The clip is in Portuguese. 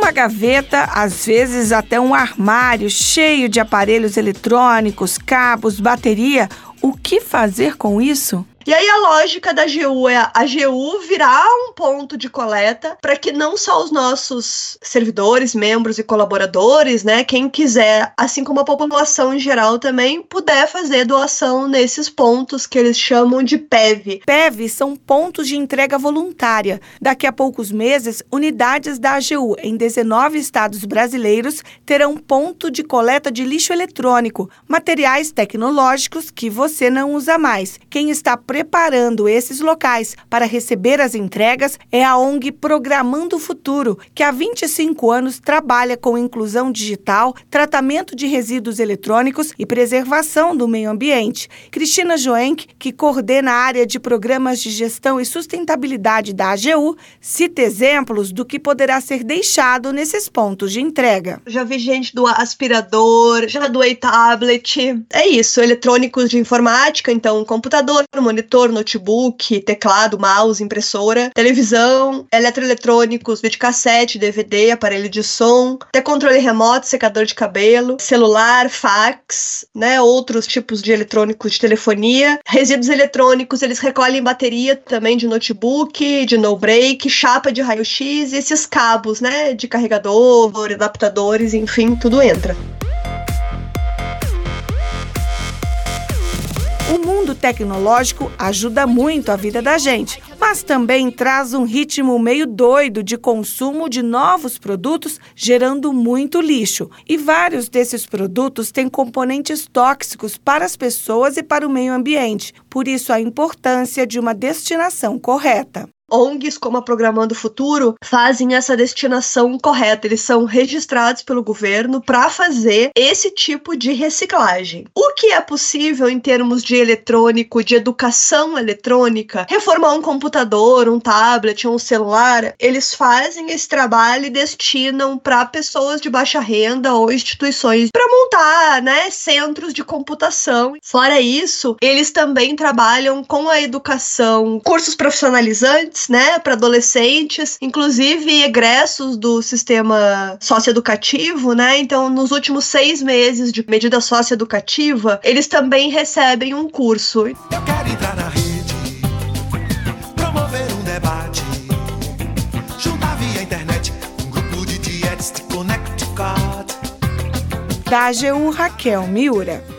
Uma gaveta, às vezes até um armário cheio de aparelhos eletrônicos, cabos, bateria. O que fazer com isso? E aí a lógica da AGU é a AGU virar um ponto de coleta para que não só os nossos servidores, membros e colaboradores, né, quem quiser, assim como a população em geral também, puder fazer doação nesses pontos que eles chamam de PEV. PEV são pontos de entrega voluntária. Daqui a poucos meses, unidades da AGU em 19 estados brasileiros terão ponto de coleta de lixo eletrônico, materiais tecnológicos que você não usa mais. Quem está preparando esses locais para receber as entregas é a ONG Programando o Futuro, que há 25 anos trabalha com inclusão digital, tratamento de resíduos eletrônicos e preservação do meio ambiente. Cristina Joenck, que coordena a área de programas de gestão e sustentabilidade da AGU, cita exemplos do que poderá ser deixado nesses pontos de entrega. Já vi gente doar aspirador, já doei tablet. É isso, eletrônicos de informática, então computador, monitor, notebook, teclado, mouse, impressora, televisão, eletroeletrônicos, videocassete, DVD, aparelho de som, até controle remoto, secador de cabelo, celular, fax, né, outros tipos de eletrônicos de telefonia. Resíduos eletrônicos, eles recolhem bateria também de notebook, de no-break, chapa de raio-x e esses cabos, né, de carregador, adaptadores, enfim, tudo entra. O mundo tecnológico ajuda muito a vida da gente, mas também traz um ritmo meio doido de consumo de novos produtos, gerando muito lixo. E vários desses produtos têm componentes tóxicos para as pessoas e para o meio ambiente. Por isso, a importância de uma destinação correta. ONGs como a Programando o Futuro fazem essa destinação correta. Eles são registrados pelo governo para fazer esse tipo de reciclagem. O que é possível em termos de eletrônico, de educação eletrônica, reformar um computador, um tablet, um celular, eles fazem esse trabalho e destinam para pessoas de baixa renda ou instituições para montar, né, centros de computação. Fora isso, eles também trabalham com a educação, cursos profissionalizantes, né, para adolescentes, inclusive egressos do sistema socioeducativo, né? Então, nos últimos 6 meses de medida socioeducativa, eles também recebem um curso. Eu quero entrar na rede, promover um debate, juntar via internet um grupo de dietes de Connecticut. Da AGU, Raquel Miura.